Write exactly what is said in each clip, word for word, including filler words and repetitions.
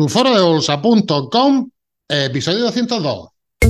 tu foro de bolsa punto com, episodio doscientos dos.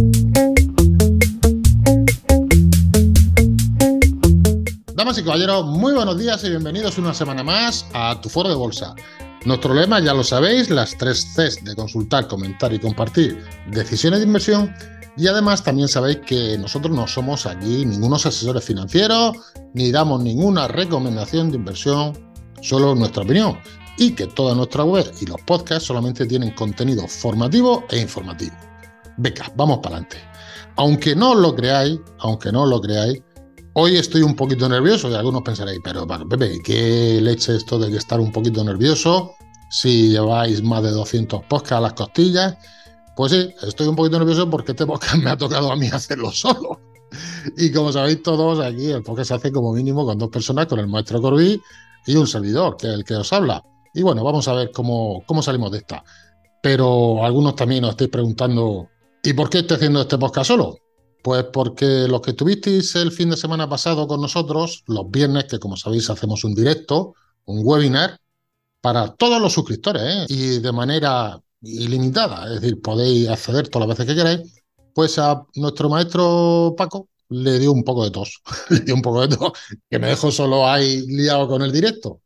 Damas y caballeros, muy buenos días y bienvenidos una semana más a tu foro de bolsa. Nuestro lema, ya lo sabéis, las tres Cs de consultar, comentar y compartir, decisiones de inversión. Y además también sabéis que nosotros no somos aquí ningunos asesores financieros, ni damos ninguna recomendación de inversión, solo nuestra opinión. Y que toda nuestra web y los podcasts solamente tienen contenido formativo e informativo. Venga, vamos para adelante. Aunque no lo creáis, aunque no lo creáis, hoy estoy un poquito nervioso y algunos pensaréis, pero Pepe, ¿qué leche esto de que estar un poquito nervioso si lleváis más de doscientos podcasts a las costillas? Pues sí, estoy un poquito nervioso porque este podcast me ha tocado a mí hacerlo solo. Y como sabéis todos, aquí el podcast se hace como mínimo con dos personas, con el maestro Corbí y un servidor, que es el que os habla. Y bueno, vamos a ver cómo, cómo salimos de esta. Pero algunos también os estáis preguntando, ¿y por qué estoy haciendo este podcast solo? Pues porque los que estuvisteis el fin de semana pasado con nosotros, los viernes, que como sabéis hacemos un directo, un webinar, para todos los suscriptores, ¿eh? Y de manera ilimitada, es decir, podéis acceder todas las veces que queráis, pues a nuestro maestro Paco le dio un poco de tos, le dio un poco de tos, que me dejó solo ahí liado con el directo.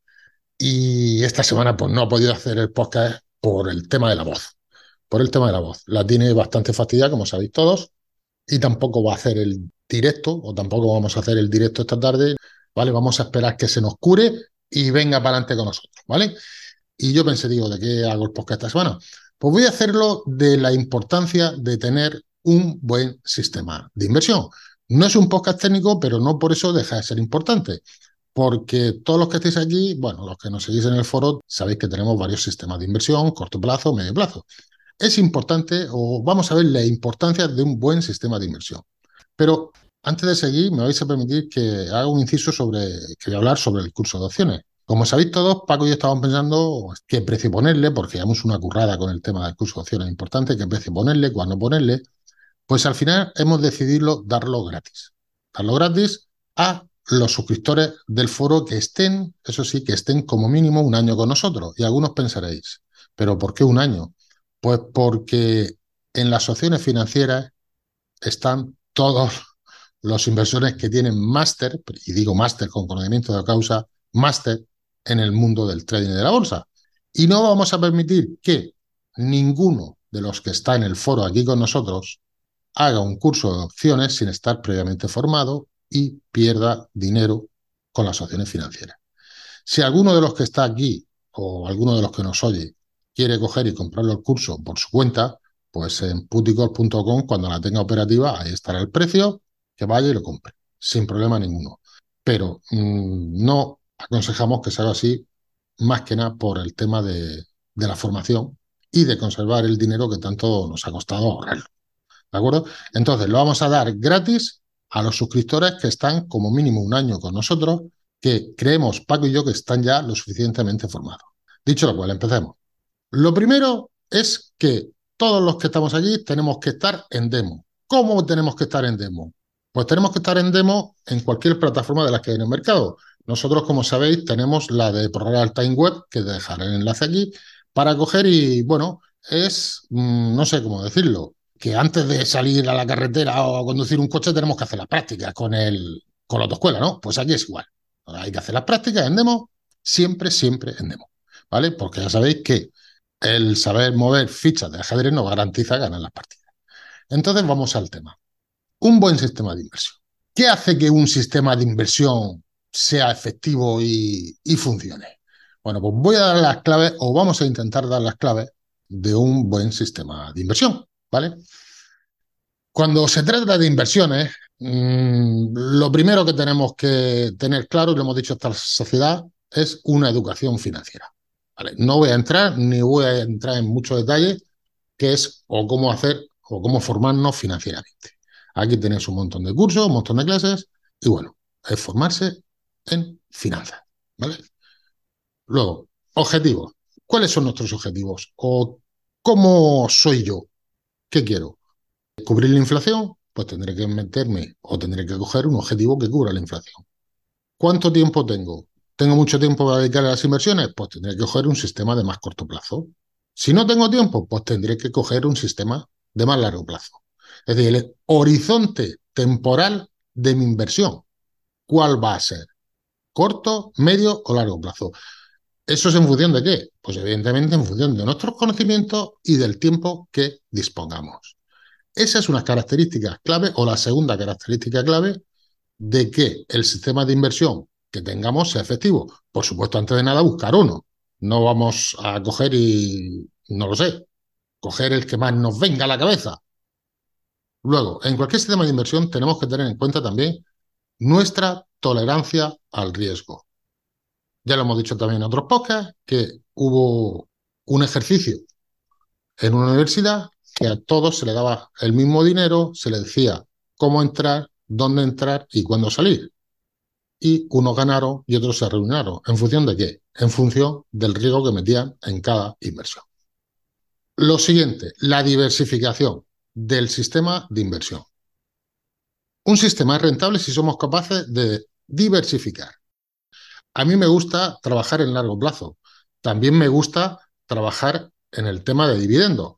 Y esta semana pues no ha podido hacer el podcast por el tema de la voz, por el tema de la voz. La tiene bastante fastidiada, como sabéis todos, y tampoco va a hacer el directo, o tampoco vamos a hacer el directo esta tarde, ¿vale? Vamos a esperar que se nos cure y venga para adelante con nosotros, ¿vale? Y yo pensé, digo, ¿de qué hago el podcast esta semana? Pues voy a hacerlo de la importancia de tener un buen sistema de inversión. No es un podcast técnico, pero no por eso deja de ser importante. Porque todos los que estéis aquí, bueno, los que nos seguís en el foro, sabéis que tenemos varios sistemas de inversión, corto plazo, medio plazo. Es importante, o vamos a ver la importancia de un buen sistema de inversión. Pero antes de seguir, me vais a permitir que haga un inciso sobre, que voy a hablar sobre el curso de opciones. Como sabéis todos, Paco y yo estábamos pensando qué precio ponerle, porque llevamos una currada con el tema del curso de opciones importante, qué precio ponerle, cuándo ponerle. Pues al final hemos decidido darlo gratis. Darlo gratis a los suscriptores del foro que estén, eso sí, que estén como mínimo un año con nosotros. Y algunos pensaréis, ¿pero por qué un año? Pues porque en las opciones financieras están todos los inversores que tienen máster, y digo máster con conocimiento de causa, máster en el mundo del trading de la bolsa. Y no vamos a permitir que ninguno de los que está en el foro aquí con nosotros haga un curso de opciones sin estar previamente formado y pierda dinero con las opciones financieras. Si alguno de los que está aquí o alguno de los que nos oye quiere coger y comprarlo el curso por su cuenta, pues en puticorp punto com, cuando la tenga operativa, ahí estará el precio, que vaya y lo compre, sin problema ninguno. Pero mmm, no aconsejamos que se haga así, más que nada por el tema de, de la formación y de conservar el dinero que tanto nos ha costado ahorrarlo. ¿De acuerdo? Entonces, lo vamos a dar gratis a los suscriptores que están como mínimo un año con nosotros, que creemos, Paco y yo, que están ya lo suficientemente formados. Dicho lo cual, empecemos. Lo primero es que todos los que estamos allí tenemos que estar en demo. ¿Cómo tenemos que estar en demo? Pues tenemos que estar en demo en cualquier plataforma de las que hay en el mercado. Nosotros, como sabéis, tenemos la de Prorreal Time Web, que dejaré el enlace aquí, para coger y, bueno, es, mmm, no sé cómo decirlo, que antes de salir a la carretera o a conducir un coche tenemos que hacer las prácticas con, el, con la autoescuela, ¿no? Pues aquí es igual. Hay que hacer las prácticas en demo, siempre, siempre en demo, ¿vale? Porque ya sabéis que el saber mover fichas de ajedrez no garantiza ganar las partidas. Entonces vamos al tema. Un buen sistema de inversión. ¿Qué hace que un sistema de inversión sea efectivo y, y funcione? Bueno, pues voy a dar las claves, o vamos a intentar dar las claves de un buen sistema de inversión, ¿vale? Cuando se trata de inversiones, mmm, lo primero que tenemos que tener claro, y lo hemos dicho a esta sociedad, es una educación financiera. ¿Vale? No voy a entrar, ni voy a entrar en mucho detalle, qué es o cómo hacer o cómo formarnos financieramente. Aquí tenéis un montón de cursos, un montón de clases, y bueno, es formarse en finanzas, ¿vale? Luego, objetivos. ¿Cuáles son nuestros objetivos? ¿O cómo soy yo? ¿Qué quiero? ¿Cubrir la inflación? Pues tendré que meterme o tendré que coger un objetivo que cubra la inflación. ¿Cuánto tiempo tengo? ¿Tengo mucho tiempo para dedicar a las inversiones? Pues tendré que coger un sistema de más corto plazo. Si no tengo tiempo, pues tendré que coger un sistema de más largo plazo. Es decir, el horizonte temporal de mi inversión, ¿cuál va a ser? ¿Corto, medio o largo plazo? ¿Eso es en función de qué? Pues evidentemente en función de nuestros conocimientos y del tiempo que dispongamos. Esa es una característica clave o la segunda característica clave de que el sistema de inversión que tengamos sea efectivo. Por supuesto, antes de nada, buscar uno. No vamos a coger y, no lo sé, coger el que más nos venga a la cabeza. Luego, en cualquier sistema de inversión tenemos que tener en cuenta también nuestra tolerancia al riesgo. Ya lo hemos dicho también en otros podcasts, que hubo un ejercicio en una universidad que a todos se le daba el mismo dinero, se le decía cómo entrar, dónde entrar y cuándo salir. Y unos ganaron y otros se arruinaron. ¿En función de qué? En función del riesgo que metían en cada inversión. Lo siguiente, la diversificación del sistema de inversión. Un sistema es rentable si somos capaces de diversificar. A mí me gusta trabajar en largo plazo. También me gusta trabajar en el tema de dividendos.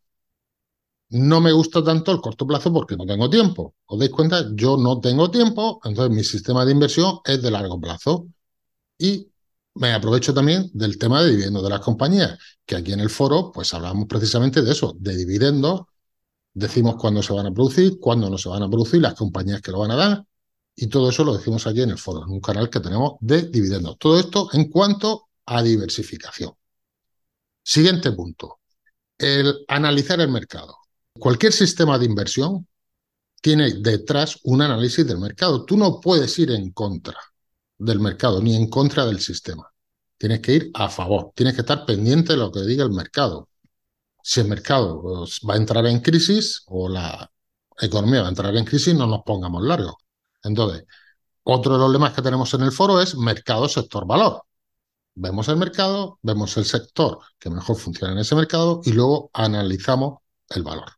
No me gusta tanto el corto plazo porque no tengo tiempo. ¿Os dais cuenta? Yo no tengo tiempo, entonces mi sistema de inversión es de largo plazo. Y me aprovecho también del tema de dividendos de las compañías, que aquí en el foro pues hablamos precisamente de eso, de dividendos. Decimos cuándo se van a producir, cuándo no se van a producir, las compañías que lo van a dar, y todo eso lo decimos aquí en el foro, en un canal que tenemos de dividendos. Todo esto en cuanto a diversificación. Siguiente punto, el analizar el mercado. Cualquier sistema de inversión tiene detrás un análisis del mercado. Tú no puedes ir en contra del mercado ni en contra del sistema. Tienes que ir a favor, tienes que estar pendiente de lo que diga el mercado. Si el mercado pues, va a entrar en crisis o la economía va a entrar en crisis, no nos pongamos largos. Entonces, otro de los lemas que tenemos en el foro es mercado, sector, valor. Vemos el mercado, vemos el sector que mejor funciona en ese mercado y luego analizamos el valor.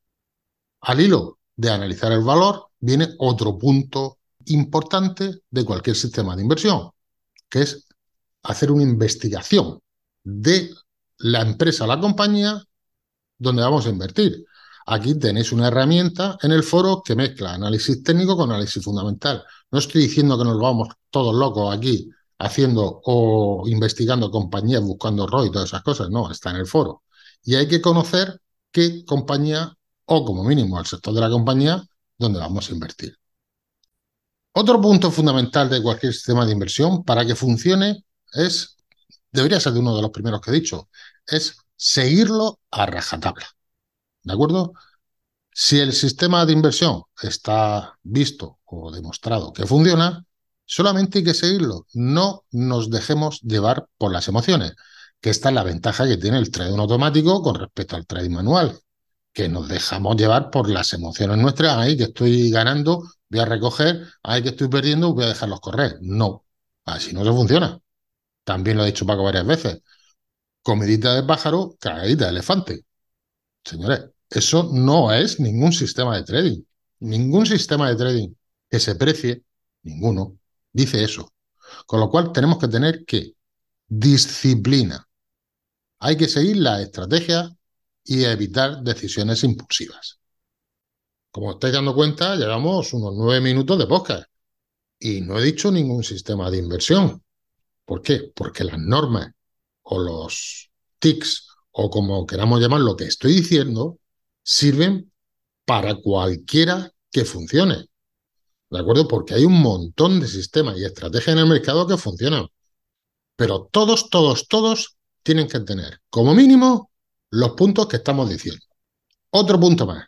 Al hilo de analizar el valor viene otro punto importante de cualquier sistema de inversión, que es hacer una investigación de la empresa, la compañía, donde vamos a invertir. Aquí tenéis una herramienta en el foro que mezcla análisis técnico con análisis fundamental. No estoy diciendo que nos vamos todos locos aquí haciendo o investigando compañías, buscando R O I y todas esas cosas. No, está en el foro. Y hay que conocer qué compañía, o como mínimo el sector de la compañía, donde vamos a invertir. Otro punto fundamental de cualquier sistema de inversión para que funcione es, debería ser de uno de los primeros que he dicho, es seguirlo a rajatabla. ¿De acuerdo? Si el sistema de inversión está visto o demostrado que funciona, solamente hay que seguirlo. No nos dejemos llevar por las emociones, que esta es la ventaja que tiene el trading automático con respecto al trading manual, que nos dejamos llevar por las emociones nuestras. Ay, que estoy ganando, voy a recoger, ay, que estoy perdiendo, voy a dejarlos correr. No, así no se funciona. También lo ha dicho Paco varias veces. Comidita de pájaro, cagadita de elefante. Señores, eso no es ningún sistema de trading. Ningún sistema de trading que se precie, ninguno, dice eso. Con lo cual tenemos que tener que disciplina. Hay que seguir la estrategia y evitar decisiones impulsivas. Como os estáis dando cuenta, llevamos unos nueve minutos de podcast y no he dicho ningún sistema de inversión. ¿Por qué? Porque las normas o los tics o como queramos llamar lo que estoy diciendo sirven para cualquiera que funcione. ¿De acuerdo? Porque hay un montón de sistemas y estrategias en el mercado que funcionan. Pero todos, todos, todos tienen que tener como mínimo los puntos que estamos diciendo. Otro punto más,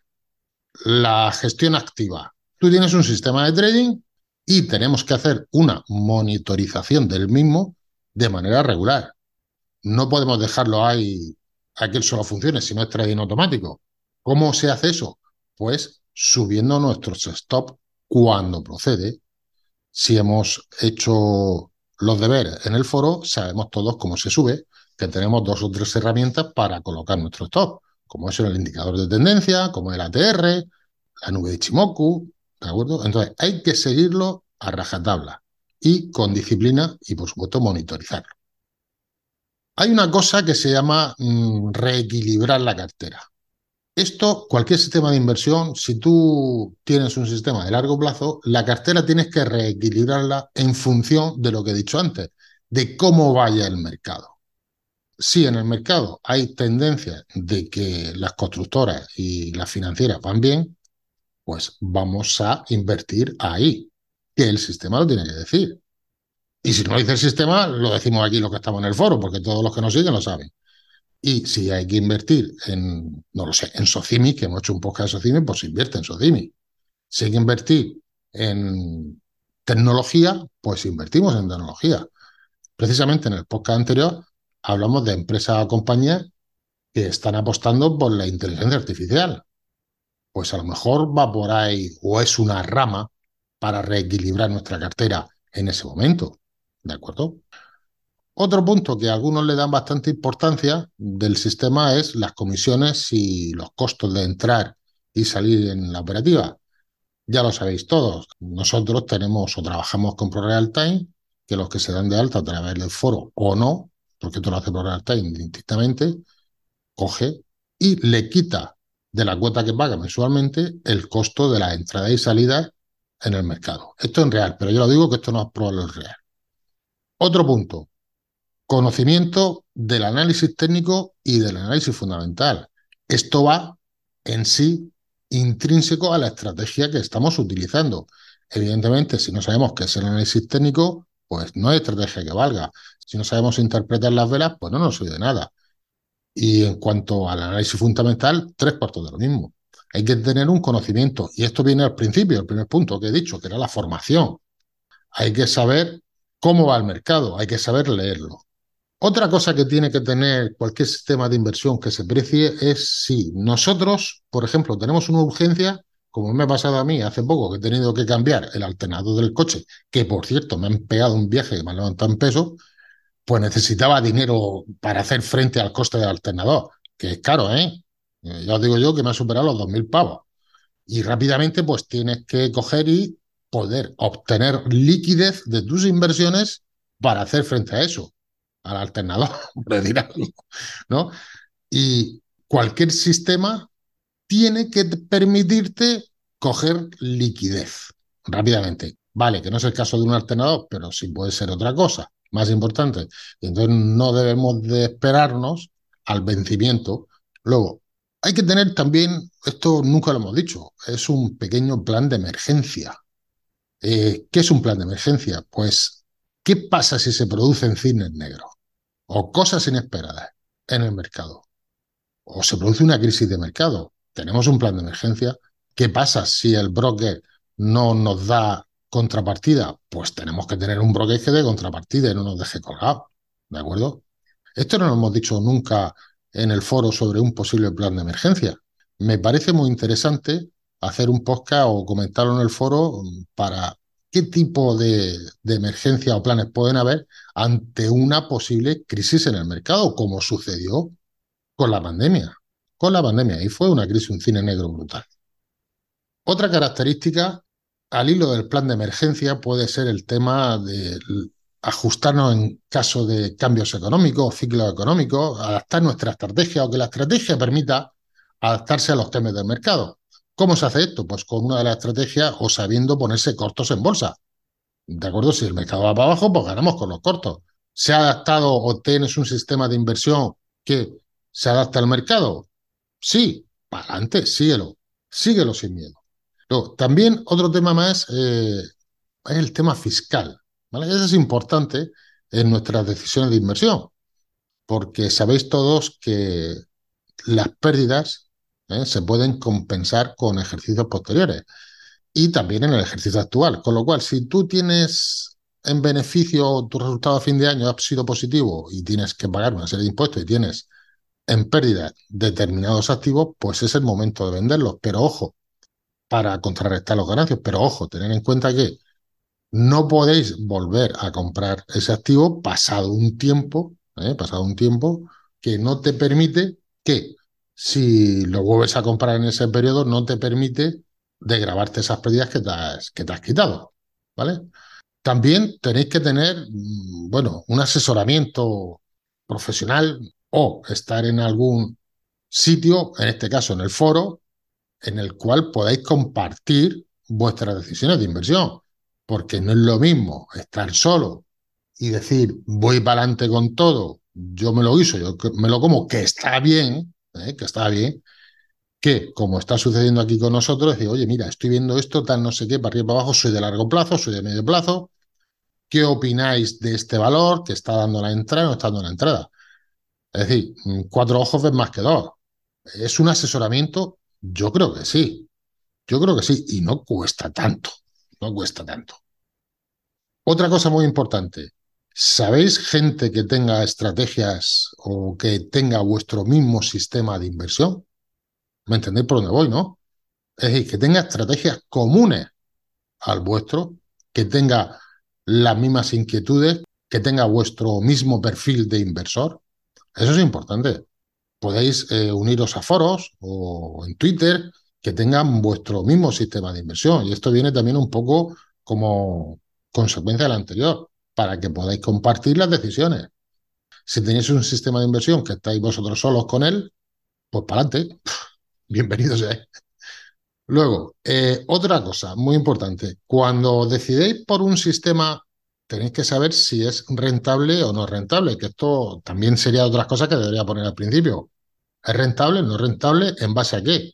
la gestión activa. Tú tienes un sistema de trading y tenemos que hacer una monitorización del mismo de manera regular. No podemos dejarlo ahí a que él solo funcione si no es trading automático. ¿Cómo se hace eso? Pues subiendo nuestros stop cuando procede. Si hemos hecho los deberes en el foro, sabemos todos cómo se sube, que tenemos dos o tres herramientas para colocar nuestro stop, como es el indicador de tendencia, como el A T R, la nube de Ichimoku, ¿de acuerdo? Entonces hay que seguirlo a rajatabla y con disciplina y, por supuesto, monitorizarlo. Hay una cosa que se llama mm, reequilibrar la cartera. Esto, cualquier sistema de inversión, si tú tienes un sistema de largo plazo, la cartera tienes que reequilibrarla en función de lo que he dicho antes, de cómo vaya el mercado. Si en el mercado hay tendencia de que las constructoras y las financieras van bien, pues vamos a invertir ahí, que el sistema lo tiene que decir. Y si no lo dice el sistema, lo decimos aquí los que estamos en el foro, porque todos los que nos siguen lo saben. Y si hay que invertir en, no lo sé, en Socimi, que hemos hecho un podcast de Socimi, pues invierte en Socimi. Si hay que invertir en tecnología, pues invertimos en tecnología. Precisamente en el podcast anterior hablamos de empresas o compañías que están apostando por la inteligencia artificial. Pues a lo mejor va por ahí o es una rama para reequilibrar nuestra cartera en ese momento. ¿De acuerdo? Otro punto que a algunos le dan bastante importancia del sistema es las comisiones y los costos de entrar y salir en la operativa. Ya lo sabéis todos, nosotros tenemos o trabajamos con ProReal Time, que los que se dan de alta a través del foro o no, porque tú lo haces ProReal Time distintamente, coge y le quita de la cuota que paga mensualmente el costo de la entrada y salida en el mercado. Esto en real, pero yo lo digo que esto no es probable real. Otro punto, conocimiento del análisis técnico y del análisis fundamental. Esto va en sí intrínseco a la estrategia que estamos utilizando. Evidentemente, si no sabemos qué es el análisis técnico, pues no hay estrategia que valga. Si no sabemos interpretar las velas, pues no nos sirve de nada. Y en cuanto al análisis fundamental, tres cuartos de lo mismo. Hay que tener un conocimiento, y esto viene al principio, el primer punto que he dicho, que era la formación. Hay que saber cómo va el mercado, hay que saber leerlo. Otra cosa que tiene que tener cualquier sistema de inversión que se precie es si nosotros, por ejemplo, tenemos una urgencia, como me ha pasado a mí hace poco, que he tenido que cambiar el alternador del coche, que por cierto me han pegado un viaje que me ha levantado en peso, pues necesitaba dinero para hacer frente al coste del alternador, que es caro, ¿eh? Eh, Ya os digo yo que me ha superado los dos mil pavos. Y rápidamente pues tienes que coger y poder obtener liquidez de tus inversiones para hacer frente a eso, al alternador, por decir algo, ¿no? Y cualquier sistema tiene que permitirte coger liquidez rápidamente. Vale, que no es el caso de un alternador, pero sí puede ser otra cosa más importante. Y entonces no debemos de esperarnos al vencimiento. Luego, hay que tener también, esto nunca lo hemos dicho, es un pequeño plan de emergencia. Eh, ¿Qué es un plan de emergencia? Pues, ¿qué pasa si se producen cisnes negros o cosas inesperadas en el mercado? O se produce una crisis de mercado. Tenemos un plan de emergencia. ¿Qué pasa si el broker no nos da contrapartida? Pues tenemos que tener un broker que dé contrapartida y no nos deje colgados. ¿De acuerdo? Esto no lo hemos dicho nunca en el foro sobre un posible plan de emergencia. Me parece muy interesante hacer un podcast o comentarlo en el foro para qué tipo de, de emergencia o planes pueden haber ante una posible crisis en el mercado, como sucedió con la pandemia. Con la pandemia. Y fue una crisis, un cine negro brutal. Otra característica al hilo del plan de emergencia puede ser el tema de ajustarnos en caso de cambios económicos, ciclos económicos, adaptar nuestra estrategia o que la estrategia permita adaptarse a los temas del mercado. ¿Cómo se hace esto? Pues con una de las estrategias o sabiendo ponerse cortos en bolsa. ¿De acuerdo? Si el mercado va para abajo, pues ganamos con los cortos. ¿Se ha adaptado o tienes un sistema de inversión que se adapta al mercado? Sí, para adelante, síguelo, síguelo sin miedo. Luego, también otro tema más eh, es el tema fiscal, ¿vale? Eso es importante en nuestras decisiones de inversión, porque sabéis todos que las pérdidas ¿eh? se pueden compensar con ejercicios posteriores y también en el ejercicio actual. Con lo cual, si tú tienes en beneficio tu resultado a fin de año ha sido positivo y tienes que pagar una serie de impuestos y tienes en pérdida determinados activos, pues es el momento de venderlos. Pero ojo, para contrarrestar los ganancias, pero ojo, tener en cuenta que no podéis volver a comprar ese activo pasado un tiempo, ¿eh? pasado un tiempo que no te permite que, si lo vuelves a comprar en ese periodo, no te permite de grabarte esas pérdidas que te has, que te has quitado, ¿vale? También tenéis que tener, mm, bueno, un asesoramiento profesional o estar en algún sitio, en este caso en el foro, en el cual podáis compartir vuestras decisiones de inversión, porque no es lo mismo estar solo y decir voy para adelante con todo, yo me lo guiso, yo me lo como, que está bien, ¿eh? que está bien, que como está sucediendo aquí con nosotros, decir, oye, mira, estoy viendo esto, tal, no sé qué, para arriba, para abajo, soy de largo plazo, soy de medio plazo, ¿qué opináis de este valor que está dando la entrada o no está dando la entrada? Es decir, cuatro ojos ven más que dos. ¿Es un asesoramiento? Yo creo que sí. Yo creo que sí. Y no cuesta tanto. No cuesta tanto. Otra cosa muy importante. ¿Sabéis gente que tenga estrategias o que tenga vuestro mismo sistema de inversión? ¿Me entendéis por dónde voy, no? Es decir, que tenga estrategias comunes al vuestro, que tenga las mismas inquietudes, que tenga vuestro mismo perfil de inversor. Eso es importante. Podéis eh, uniros a foros o en Twitter que tengan vuestro mismo sistema de inversión. Y esto viene también un poco como consecuencia del anterior, para que podáis compartir las decisiones. Si tenéis un sistema de inversión que estáis vosotros solos con él, pues para adelante. Bienvenidos a él. Luego, eh, otra cosa muy importante. Cuando decidéis por un sistema, tenéis que saber si es rentable o no rentable, que esto también sería otras cosas que debería poner al principio. ¿Es rentable? ¿No es rentable? ¿En base a qué?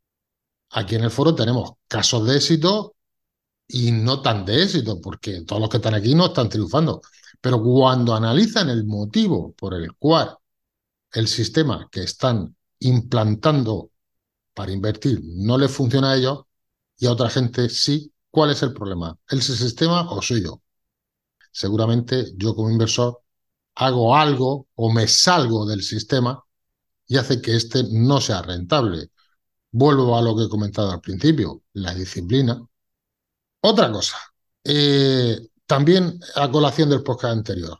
Aquí en el foro tenemos casos de éxito y no tan de éxito, porque todos los que están aquí no están triunfando. Pero cuando analizan el motivo por el cual el sistema que están implantando para invertir no les funciona a ellos y a otra gente sí, ¿cuál es el problema? ¿Es el sistema o soy yo? Seguramente yo como inversor hago algo o me salgo del sistema y hace que este no sea rentable. Vuelvo a lo que he comentado al principio, la disciplina. Otra cosa, eh, también a colación del podcast anterior,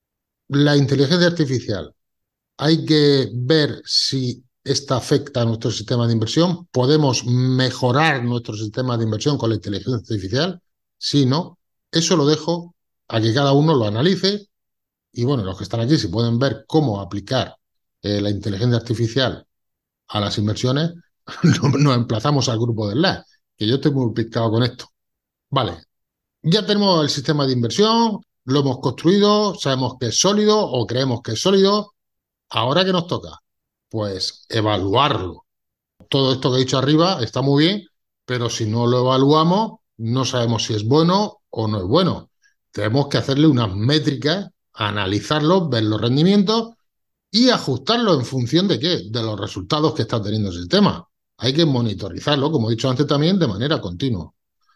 la inteligencia artificial. Hay que ver si esta afecta a nuestro sistema de inversión. ¿Podemos mejorar nuestro sistema de inversión con la inteligencia artificial? Sí, no. Eso lo dejo a que cada uno lo analice. Y bueno, los que están aquí, si pueden ver cómo aplicar eh, la inteligencia artificial a las inversiones, nos emplazamos al grupo del L A, que yo estoy muy picado con esto. Vale, ya tenemos el sistema de inversión, lo hemos construido, sabemos que es sólido o creemos que es sólido. ¿Ahora qué nos toca? Pues evaluarlo. Todo esto que he dicho arriba está muy bien, pero si no lo evaluamos, no sabemos si es bueno o no es bueno. Tenemos que hacerle unas métricas, analizarlo, ver los rendimientos y ajustarlo en función de qué, de los resultados que está teniendo el sistema. Hay que monitorizarlo, como he dicho antes también, de manera continua.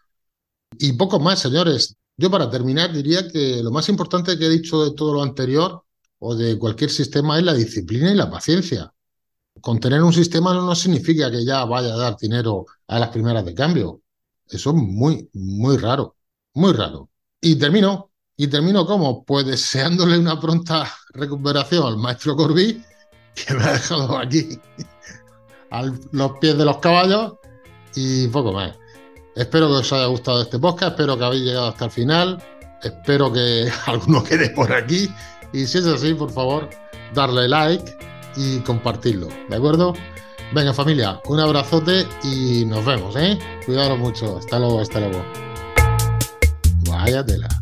Y poco más, señores. Yo para terminar diría que lo más importante que he dicho de todo lo anterior o de cualquier sistema es la disciplina y la paciencia. Con tener un sistema no significa que ya vaya a dar dinero a las primeras de cambio. Eso es muy, muy raro, muy raro. Y termino, y termino ¿cómo? Pues deseándole una pronta recuperación al maestro Corbí, que me ha dejado aquí a los pies de los caballos y poco más. Espero que os haya gustado este podcast, espero que habéis llegado hasta el final, espero que alguno quede por aquí y si es así, por favor, darle like y compartirlo, ¿de acuerdo? Venga familia, un abrazote y nos vemos, ¿eh? Cuidaros mucho, hasta luego, hasta luego. Vaya tela.